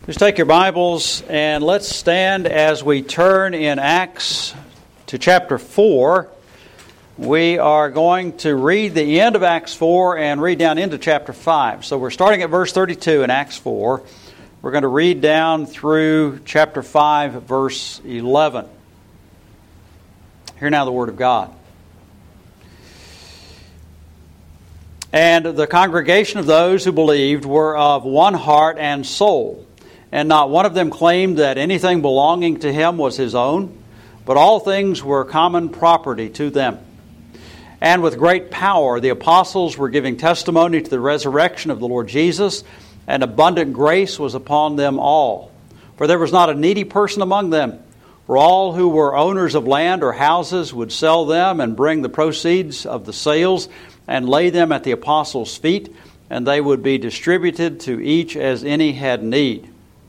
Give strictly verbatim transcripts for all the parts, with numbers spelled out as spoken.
Please take your Bibles and let's stand as we turn in Acts to chapter four. We are going to read the end of Acts four and read down into chapter five. So we're starting at verse thirty-two in Acts four. We're going to read down through chapter five, verse eleven. Hear now the word of God. And the congregation of those who believed were of one heart and soul. And not one of them claimed that anything belonging to him was his own, but all things were common property to them. And with great power the apostles were giving testimony to the resurrection of the Lord Jesus, and abundant grace was upon them all. For there was not a needy person among them, for all who were owners of land or houses would sell them and bring the proceeds of the sales and lay them at the apostles' feet, and they would be distributed to each as any had need.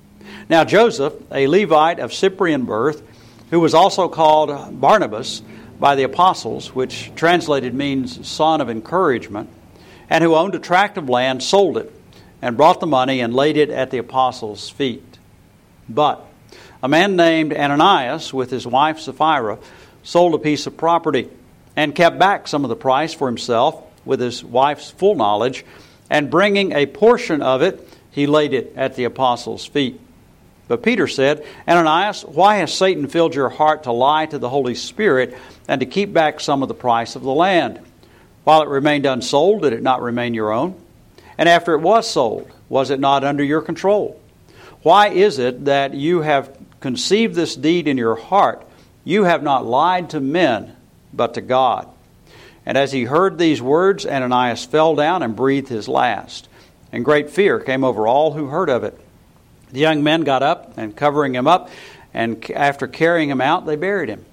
Now Joseph, a Levite of Cyprian birth, who was also called Barnabas by the apostles, which translated means son of encouragement, and who owned a tract of land, sold it, and brought the money and laid it at the apostles' feet. But a man named Ananias, with his wife Sapphira, sold a piece of property, and kept back some of the price for himself with his wife's full knowledge, and bringing a portion of it, he laid it at the apostles' feet. But Peter said, Ananias, why has Satan filled your heart to lie to the Holy Spirit and to keep back some of the price of the land? While it remained unsold, did it not remain your own? And after it was sold, was it not under your control? Why is it that you have conceived this deed in your heart? You have not lied to men, but to God. And as he heard these words, Ananias fell down and breathed his last. And great fear came over all who heard of it. The young men got up, and covering him up, and after carrying him out, they buried him.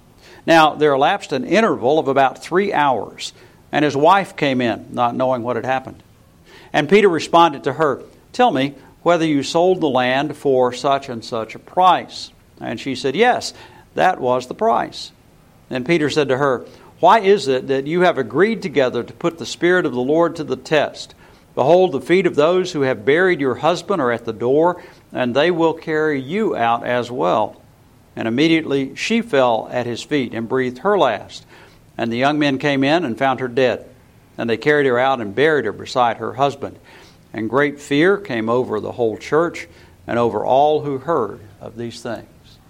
Now there elapsed an interval of about three hours, and his wife came in, not knowing what had happened. And Peter responded to her, Tell me whether you sold the land for such and such a price. And she said, Yes, that was the price. Then Peter said to her, Why is it that you have agreed together to put the Spirit of the Lord to the test? Behold, the feet of those who have buried your husband are at the door, and they will carry you out as well. And immediately she fell at his feet and breathed her last. And the young men came in and found her dead. And they carried her out and buried her beside her husband. And great fear came over the whole church and over all who heard of these things.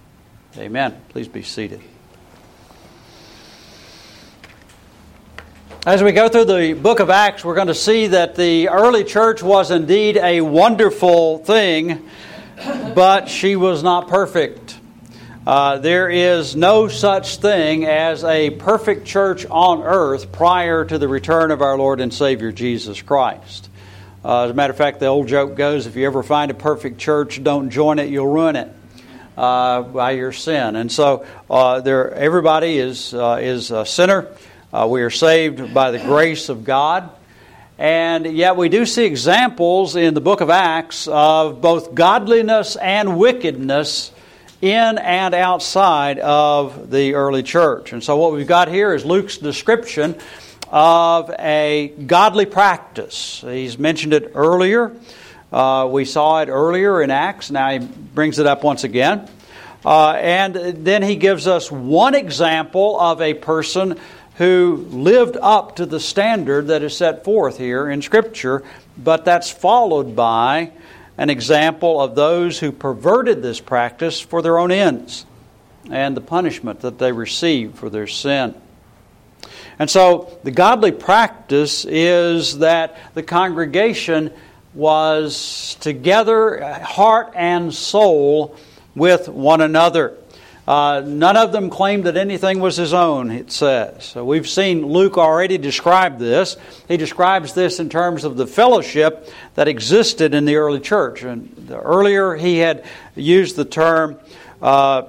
Amen. Please be seated. As we go through the book of Acts, we're going to see that the early church was indeed a wonderful thing, but she was not perfect. Uh, there is no such thing as a perfect church on earth prior to the return of our Lord and Savior Jesus Christ. Uh, as a matter of fact, the old joke goes, if you ever find a perfect church, don't join it, you'll ruin it uh, by your sin. And so uh, there, everybody is uh, is a sinner. Uh, we are saved by the grace of God. And yet we do see examples in the book of Acts of both godliness and wickedness in and outside of the early church. And so what we've got here is Luke's description of a godly practice. He's mentioned it earlier. Uh, we saw it earlier in Acts. Now he brings it up once again. Uh, and then he gives us one example of a person who lived up to the standard that is set forth here in Scripture, but that's followed by an example of those who perverted this practice for their own ends and the punishment that they received for their sin. And so the godly practice is that the congregation was together, heart and soul, with one another. Uh, none of them claimed that anything was his own, it says. So we've seen Luke already describe this. He describes this in terms of the fellowship that existed in the early church. And the, earlier he had used the term uh,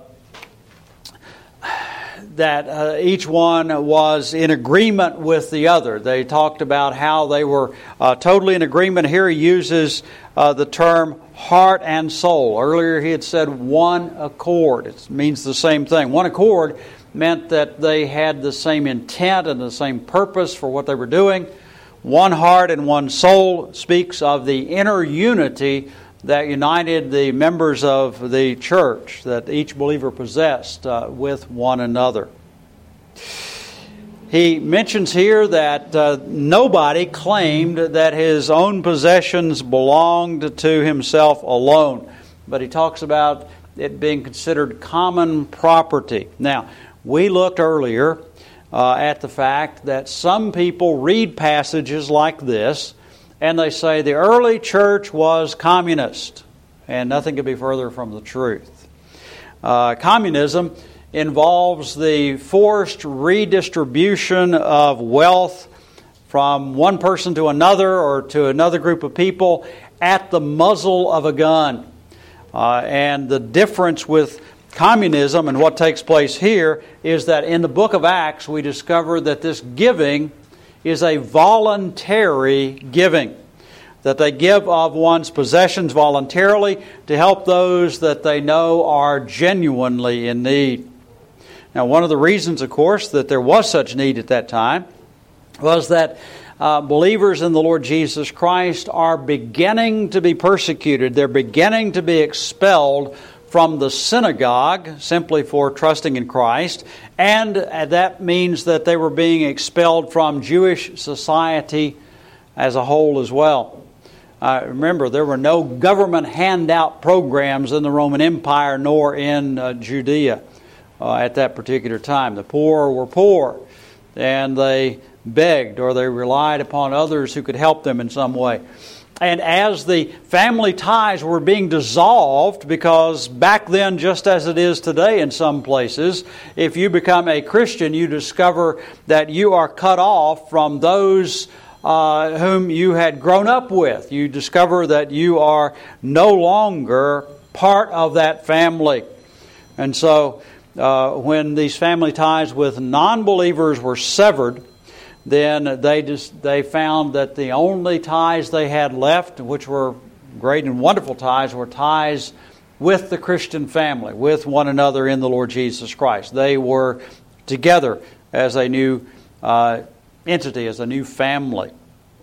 that uh, each one was in agreement with the other. They talked about how they were uh, totally in agreement. Here he uses uh, the term heart and soul. Earlier he had said one accord. It means the same thing. One accord meant that they had the same intent and the same purpose for what they were doing. One heart and one soul speaks of the inner unity that united the members of the church that each believer possessed uh, with one another. He mentions here that uh, nobody claimed that his own possessions belonged to himself alone, but he talks about it being considered common property. Now, we looked earlier uh, at the fact that some people read passages like this and they say the early church was communist, and nothing could be further from the truth. Uh, communism involves the forced redistribution of wealth from one person to another or to another group of people at the muzzle of a gun. Uh, and the difference with communism and what takes place here is that in the book of Acts we discover that this giving is a voluntary giving, that they give of one's possessions voluntarily to help those that they know are genuinely in need. Now, one of the reasons, of course, that there was such need at that time was that uh, believers in the Lord Jesus Christ are beginning to be persecuted. They're beginning to be expelled from the synagogue simply for trusting in Christ, and that means that they were being expelled from Jewish society as a whole as well. Uh, remember, there were no government handout programs in the Roman Empire nor in uh, Judea. Uh, at that particular time. The poor were poor, and they begged or they relied upon others who could help them in some way. And as the family ties were being dissolved, because back then, just as it is today in some places, if you become a Christian, you discover that you are cut off from those uh, whom you had grown up with. You discover that you are no longer part of that family. And so, Uh, when these family ties with non-believers were severed, then they just they found that the only ties they had left, which were great and wonderful ties, were ties with the Christian family, with one another in the Lord Jesus Christ. They were together as a new uh, entity, as a new family.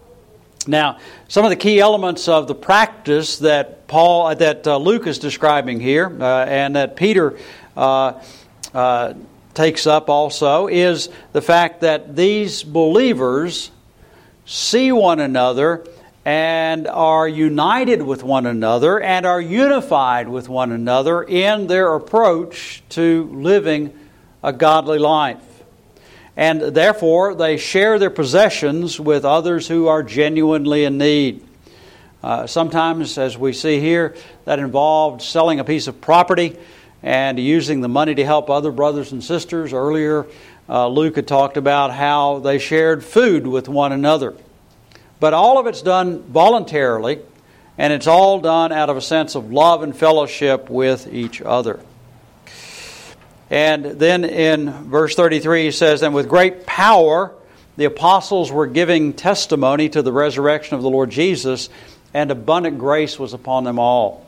Now, some of the key elements of the practice that Paul, that uh, Luke is describing here, uh, and that Peter uh, uh, takes up also, is the fact that these believers see one another and are united with one another and are unified with one another in their approach to living a godly life. And therefore, they share their possessions with others who are genuinely in need. Uh, sometimes, as we see here, that involved selling a piece of property and using the money to help other brothers and sisters. Earlier, uh, Luke had talked about how they shared food with one another. But all of it's done voluntarily, and it's all done out of a sense of love and fellowship with each other. And then in verse thirty-three he says, "And with great power the apostles were giving testimony to the resurrection of the Lord Jesus, and abundant grace was upon them all."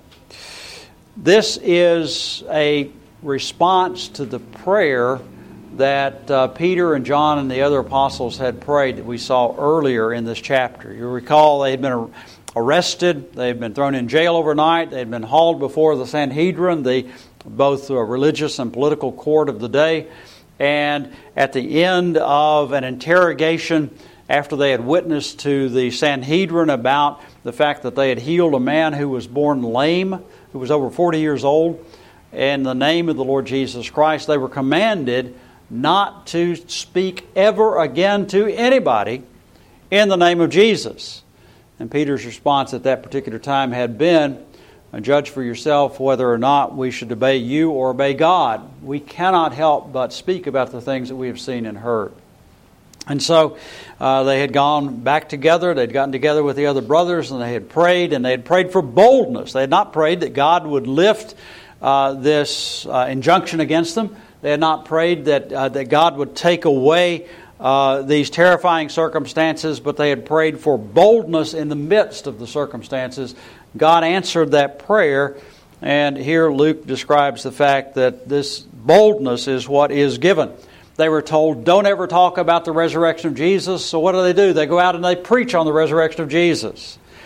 This is a response to the prayer that uh, Peter and John and the other apostles had prayed that we saw earlier in this chapter. You recall they had been arrested, they had been thrown in jail overnight, they had been hauled before the Sanhedrin, the both the religious and political court of the day, and at the end of an interrogation, after they had witnessed to the Sanhedrin about the fact that they had healed a man who was born lame, who was over forty years old, in the name of the Lord Jesus Christ, they were commanded not to speak ever again to anybody in the name of Jesus. And Peter's response at that particular time had been, "Judge for yourself whether or not we should obey you or obey God. We cannot help but speak about the things that we have seen and heard." And so uh, they had gone back together. They'd gotten together with the other brothers, and they had prayed, and they had prayed for boldness. They had not prayed that God would lift uh, this uh, injunction against them. They had not prayed that uh, that God would take away uh, these terrifying circumstances, but they had prayed for boldness in the midst of the circumstances. God answered that prayer, and here Luke describes the fact that this boldness is what is given. They were told, don't ever talk about the resurrection of Jesus, so what do they do? They go out and they preach on the resurrection of Jesus.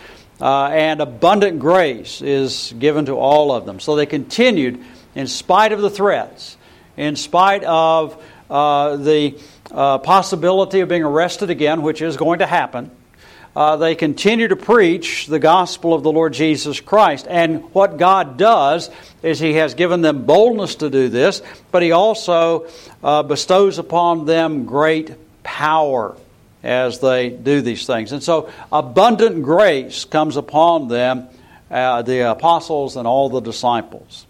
uh, and abundant grace is given to all of them. So they continued in spite of the threats, in spite of uh, the uh, possibility of being arrested again, which is going to happen. Uh, they continue to preach the gospel of the Lord Jesus Christ. And what God does is He has given them boldness to do this, but He also uh, bestows upon them great power as they do these things. And so abundant grace comes upon them, uh, the apostles and all the disciples.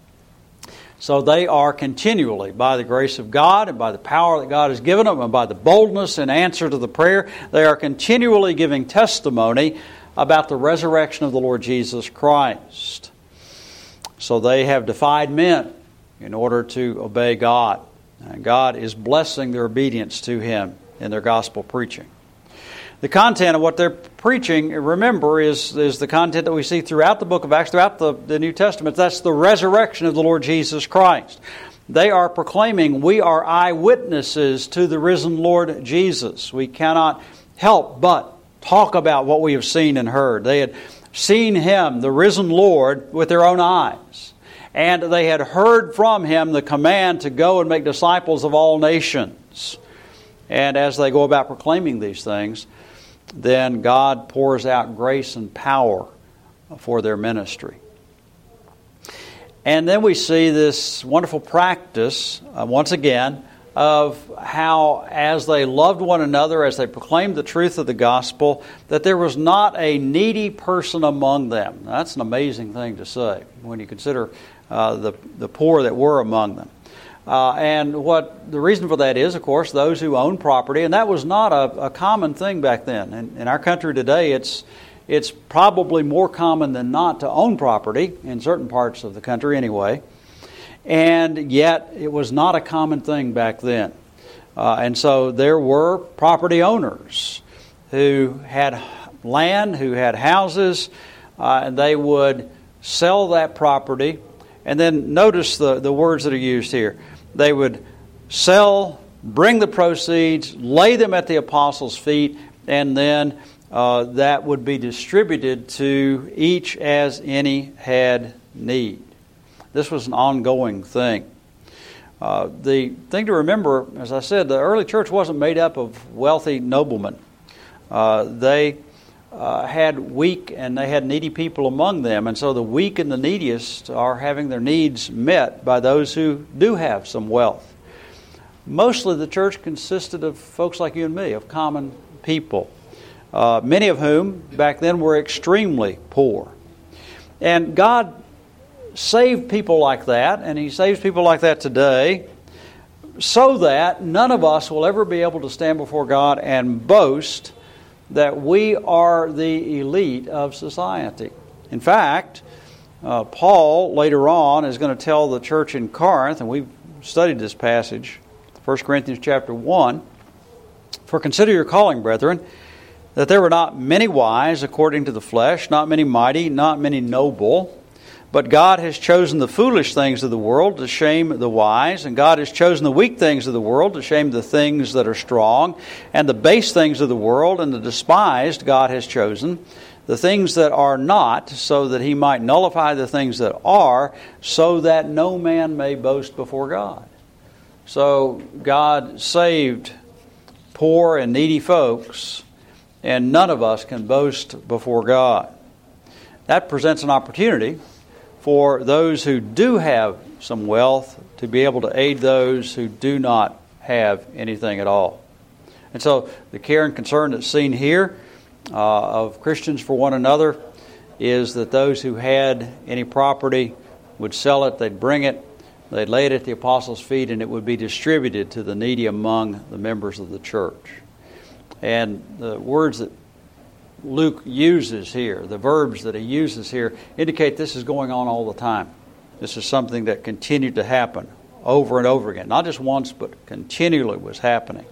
So they are continually, by the grace of God and by the power that God has given them and by the boldness in answer to the prayer, they are continually giving testimony about the resurrection of the Lord Jesus Christ. So they have defied men in order to obey God. And God is blessing their obedience to Him in their gospel preaching. The content of what they're preaching, remember, is, is the content that we see throughout the book of Acts, throughout the, the New Testament. That's the resurrection of the Lord Jesus Christ. They are proclaiming, we are eyewitnesses to the risen Lord Jesus. We cannot help but talk about what we have seen and heard. They had seen Him, the risen Lord, with their own eyes. And they had heard from Him the command to go and make disciples of all nations. And as they go about proclaiming these things, then God pours out grace and power for their ministry. And then we see this wonderful practice, uh, once again, of how as they loved one another, as they proclaimed the truth of the gospel, that there was not a needy person among them. Now, that's an amazing thing to say when you consider uh, the, the poor that were among them. Uh, and what the reason for that is, of course, those who own property, and that was not a, a common thing back then. In, in our country today, it's it's probably more common than not to own property, in certain parts of the country anyway. And yet, it was not a common thing back then. Uh, and so there were property owners who had land, who had houses, uh, and they would sell that property. And then notice the, the words that are used here. They would sell, bring the proceeds, lay them at the apostles' feet, and then uh, that would be distributed to each as any had need. This was an ongoing thing. Uh, the thing to remember, as I said, the early church wasn't made up of wealthy noblemen. Uh, they uh, had weak and they had needy people among them. And so the weak and the neediest are having their needs met by those who do have some wealth. Mostly the church consisted of folks like you and me, of common people, uh, many of whom back then were extremely poor. And God saved people like that, and He saves people like that today, so that none of us will ever be able to stand before God and boast that we are the elite of society. In fact, uh, Paul later on is going to tell the church in Corinth, and we've studied this passage, First Corinthians chapter one, "For consider your calling, brethren, that there were not many wise according to the flesh, not many mighty, not many noble. But God has chosen the foolish things of the world to shame the wise, and God has chosen the weak things of the world to shame the things that are strong, and the base things of the world and the despised God has chosen, the things that are not, so that He might nullify the things that are, so that no man may boast before God." So God saved poor and needy folks, and none of us can boast before God. That presents an opportunity for those who do have some wealth to be able to aid those who do not have anything at all. And so the care and concern that's seen here uh, of Christians for one another is that those who had any property would sell it, they'd bring it, they'd lay it at the apostles' feet, and it would be distributed to the needy among the members of the church. And the words that Luke uses here, the verbs that he uses here, indicate this is going on all the time. This is something that continued to happen over and over again. Not just once, but continually was happening.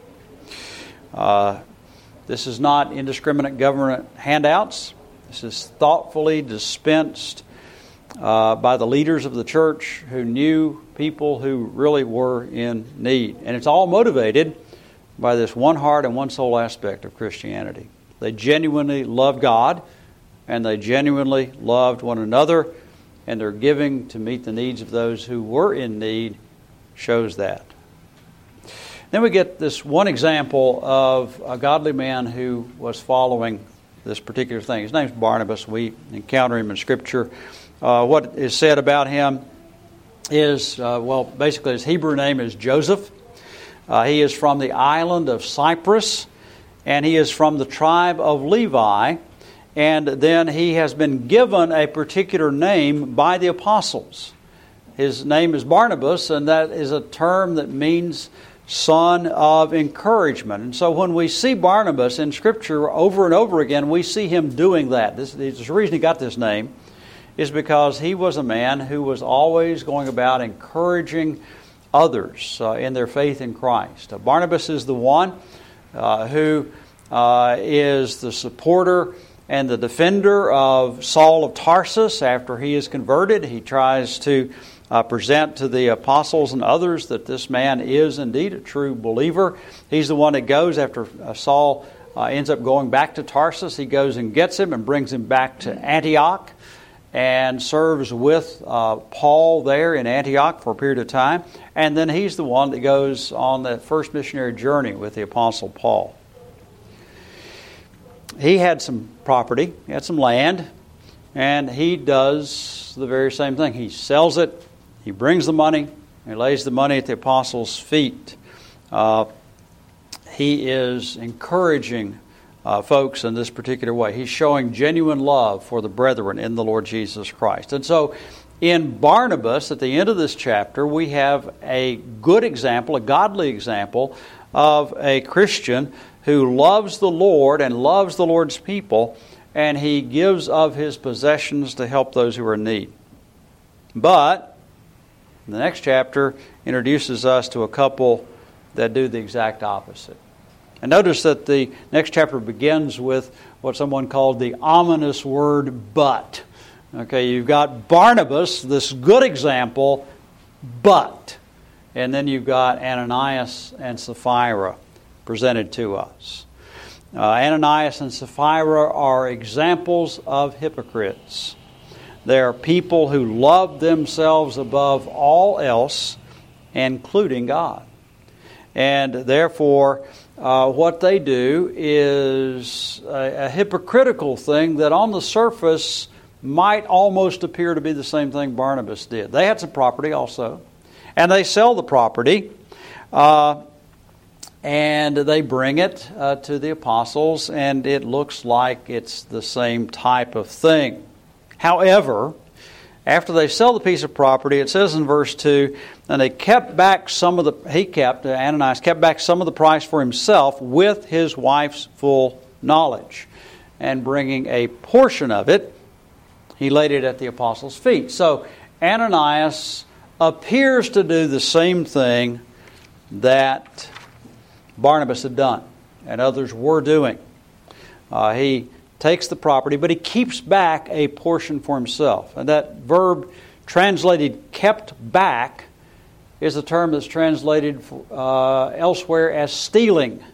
Uh, this is not indiscriminate government handouts. This is thoughtfully dispensed uh, by the leaders of the church who knew people who really were in need. And it's all motivated by this one heart and one soul aspect of Christianity. They genuinely love God. and they genuinely loved one another, and their giving to meet the needs of those who were in need shows that. Then we get this one example of a godly man who was following this particular thing. His name's Barnabas. We encounter him in Scripture. Uh, what is said about him is, uh, well, basically his Hebrew name is Joseph. Uh, he is from the island of Cyprus, and he is from the tribe of Levi. And then he has been given a particular name by the apostles. His name is Barnabas, and that is a term that means son of encouragement. And so when we see Barnabas in Scripture over and over again, we see him doing that. This, this, the reason he got this name is because he was a man who was always going about encouraging others uh, in their faith in Christ. Uh, Barnabas is the one uh, who uh, is the supporter and the defender of Saul of Tarsus after he is converted. He tries to Uh, present to the apostles and others that this man is indeed a true believer. He's the one that goes after uh, Saul uh, ends up going back to Tarsus. He goes and gets him and brings him back to Antioch and serves with uh, Paul there in Antioch for a period of time. And then he's the one that goes on the first missionary journey with the apostle Paul. He had some property, he had some land, and he does the very same thing. He sells it. He brings the money. He lays the money at the apostles' feet. Uh, he is encouraging uh, folks in this particular way. He's showing genuine love for the brethren in the Lord Jesus Christ. And so in Barnabas, at the end of this chapter, we have a good example, a godly example of a Christian who loves the Lord and loves the Lord's people, and he gives of his possessions to help those who are in need. But the next chapter introduces us to a couple that do the exact opposite. And notice that the next chapter begins with what someone called the ominous word "but." Okay, you've got Barnabas, this good example, but. And then you've got Ananias and Sapphira presented to us. Uh, Ananias and Sapphira are examples of hypocrites. They are people who love themselves above all else, including God. And therefore, uh, what they do is a, a hypocritical thing that on the surface might almost appear to be the same thing Barnabas did. They had some property also, and they sell the property, uh, and they bring it uh, to the apostles, and it looks like it's the same type of thing. However, after they sell the piece of property, it says in verse two, and they kept back some of the, he kept, Ananias kept back some of the price for himself with his wife's full knowledge. And bringing a portion of it, he laid it at the apostles' feet. So Ananias appears to do the same thing that Barnabas had done and others were doing. Uh, he takes the property, but he keeps back a portion for himself. And that verb translated kept back is a term that's translated uh, elsewhere as stealing.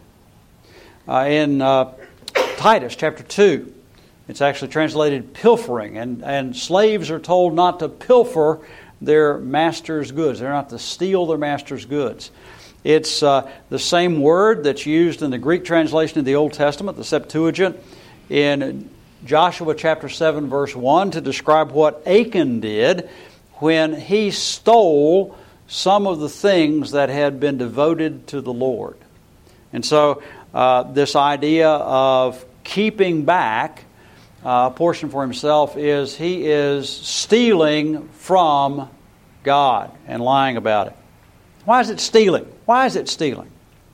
Uh, in uh, Titus chapter two, it's actually translated pilfering. And, and slaves are told not to pilfer their master's goods. They're not to steal their master's goods. It's uh, the same word that's used in the Greek translation of the Old Testament, the Septuagint, in Joshua chapter seven, verse one, to describe what Achan did when he stole some of the things that had been devoted to the Lord. And so uh, this idea of keeping back uh, a portion for himself is he is stealing from God and lying about it. Why is it stealing? Why is it stealing?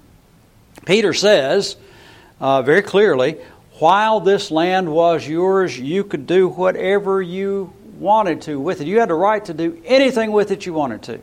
Peter says uh, very clearly, while this land was yours, you could do whatever you wanted to with it. You had the right to do anything with it you wanted to.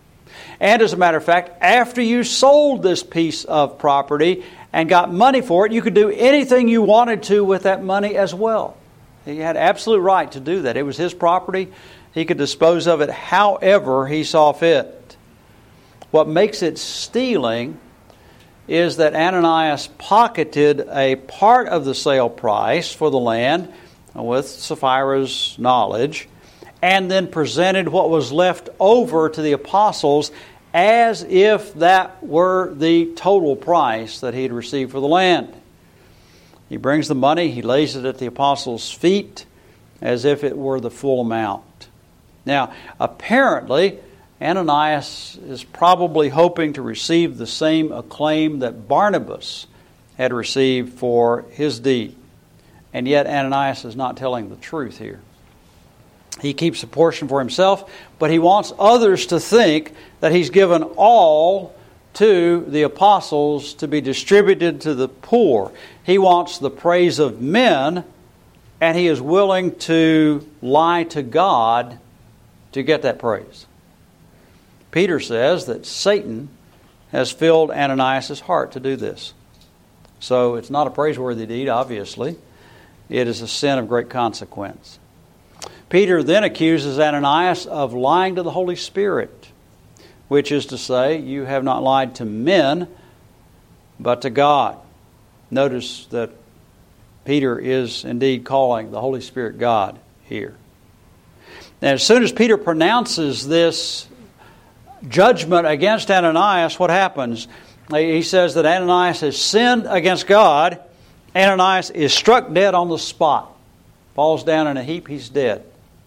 And as a matter of fact, after you sold this piece of property and got money for it, you could do anything you wanted to with that money as well. He had absolute right to do that. It was his property. He could dispose of it however he saw fit. What makes it stealing is that Ananias pocketed a part of the sale price for the land with Sapphira's knowledge, and then presented what was left over to the apostles as if that were the total price that he had received for the land. He brings the money, he lays it at the apostles' feet as if it were the full amount. Now, apparently, Ananias is probably hoping to receive the same acclaim that Barnabas had received for his deed. And yet Ananias is not telling the truth here. He keeps a portion for himself, but he wants others to think that he's given all to the apostles to be distributed to the poor. He wants the praise of men, and he is willing to lie to God to get that praise. Peter says that Satan has filled Ananias' heart to do this. So it's not a praiseworthy deed, obviously. It is a sin of great consequence. Peter then accuses Ananias of lying to the Holy Spirit, which is to say, you have not lied to men, but to God. Notice that Peter is indeed calling the Holy Spirit God here. Now, as soon as Peter pronounces this judgment against Ananias, what happens? He says that Ananias has sinned against God. Ananias is struck dead on the spot. Falls down in a heap, he's dead.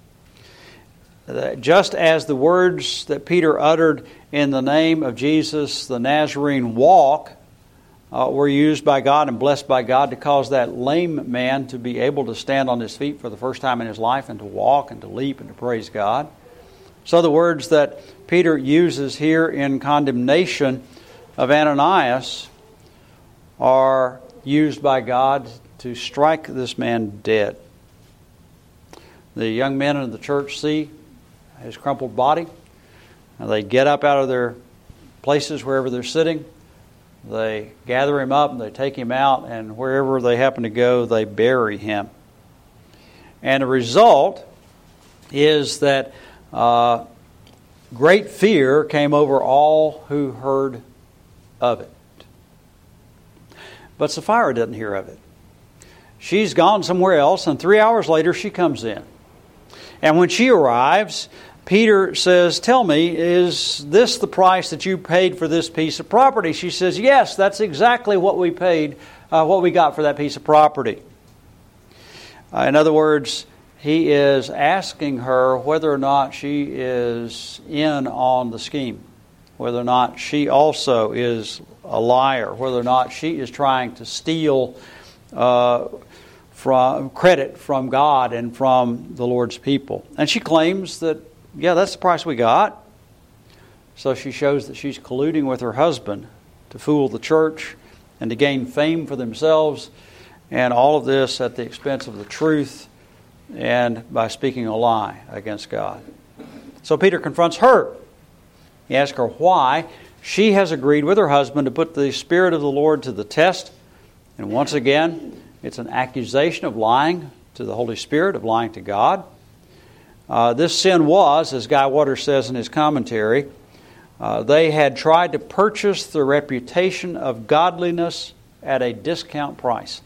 Just as the words that Peter uttered in the name of Jesus, the Nazarene walk, uh, were used by God and blessed by God to cause that lame man to be able to stand on his feet for the first time in his life and to walk and to leap and to praise God. So the words that Peter uses here in condemnation of Ananias are used by God to strike this man dead. The young men in the church see his crumpled body, and they get up out of their places wherever they're sitting. They gather him up and they take him out, and wherever they happen to go, they bury him. And the result is that uh, great fear came over all who heard of it. But Sapphira didn't hear of it. She's gone somewhere else, and three hours later she comes in. And when she arrives, Peter says, tell me, is this the price that you paid for this piece of property? She says, yes, that's exactly what we paid, uh, what we got for that piece of property. Uh, in other words, he is asking her whether or not she is in on the scheme, whether or not she also is a liar, whether or not she is trying to steal uh, from credit from God and from the Lord's people. And she claims that, yeah, that's the price we got. So she shows that she's colluding with her husband to fool the church and to gain fame for themselves, and all of this at the expense of the truth and by speaking a lie against God. So Peter confronts her. He asks her why she has agreed with her husband to put the Spirit of the Lord to the test. And once again, it's an accusation of lying to the Holy Spirit, of lying to God. Uh, this sin was, as Guy Waters says in his commentary, uh, they had tried to purchase the reputation of godliness at a discount price.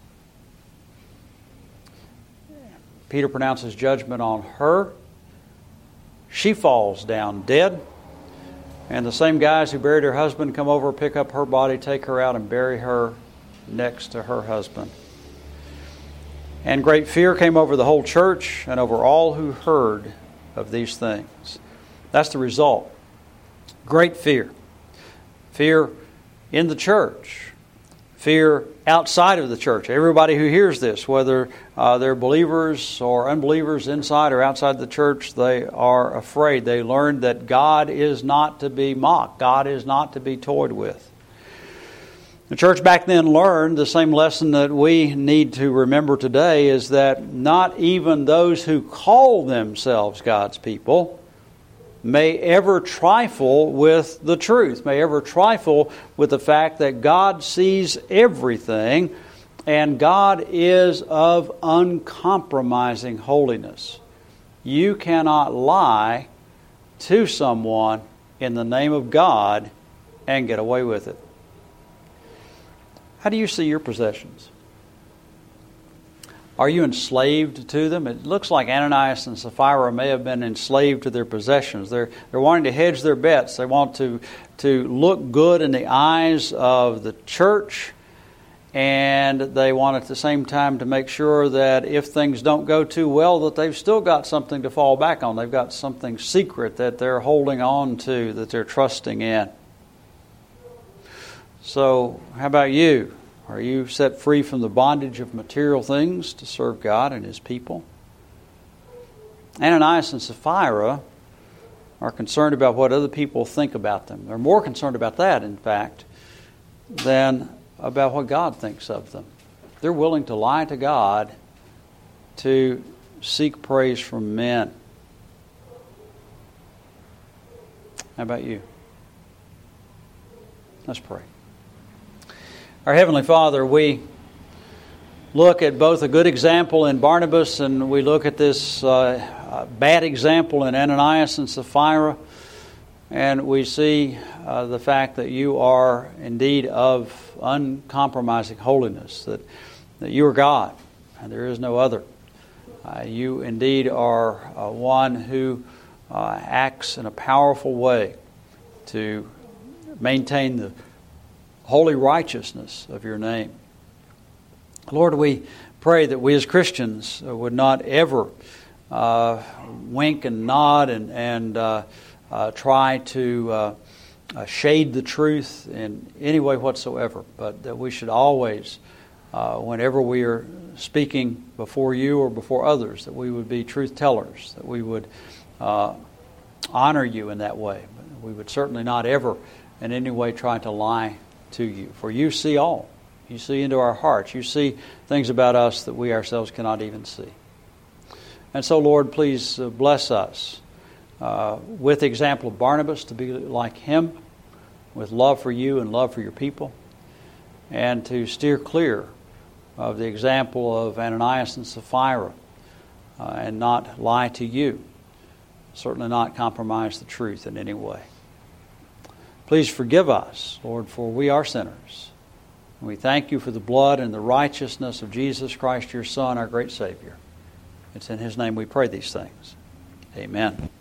Peter pronounces judgment on her. She falls down dead. And the same guys who buried her husband come over, pick up her body, take her out, and bury her next to her husband. And great fear came over the whole church and over all who heard of these things. That's the result. Great fear. Fear in the church. Fear outside of the church. Everybody who hears this, whether uh, they're believers or unbelievers inside or outside the church, they are afraid. They learned that God is not to be mocked. God is not to be toyed with. The church back then learned the same lesson that we need to remember today, is that not even those who call themselves God's people may ever trifle with the truth, may ever trifle with the fact that God sees everything and God is of uncompromising holiness. You cannot lie to someone in the name of God and get away with it. How do you see your possessions? Are you enslaved to them? It looks like Ananias and Sapphira may have been enslaved to their possessions. They're they're wanting to hedge their bets. They want to to look good in the eyes of the church, and they want at the same time to make sure that if things don't go too well, that they've still got something to fall back on. They've got something secret that they're holding on to, that they're trusting in. So, how about you? Are you set free from the bondage of material things to serve God and His people? Ananias and Sapphira are concerned about what other people think about them. They're more concerned about that, in fact, than about what God thinks of them. They're willing to lie to God to seek praise from men. How about you? Let's pray. Our Heavenly Father, we look at both a good example in Barnabas and we look at this uh, bad example in Ananias and Sapphira, and we see uh, the fact that you are indeed of uncompromising holiness, that, that you are God and there is no other. Uh, you indeed are uh, one who uh, acts in a powerful way to maintain the holy righteousness of your name. Lord, we pray that we as Christians would not ever uh, wink and nod and, and uh, uh, try to uh, uh, shade the truth in any way whatsoever, but that we should always, uh, whenever we are speaking before you or before others, that we would be truth tellers, that we would uh, honor you in that way. But we would certainly not ever in any way try to lie to you, for you see all. You see into our hearts. You see things about us that we ourselves cannot even see. And so, Lord, please uh, bless us uh, with the example of Barnabas to be like him, with love for you and love for your people, and to steer clear of the example of Ananias and Sapphira uh, and not lie to you, certainly not compromise the truth in any way. Please forgive us, Lord, for we are sinners. And we thank you for the blood and the righteousness of Jesus Christ, your Son, our great Savior. It's in His name we pray these things. Amen.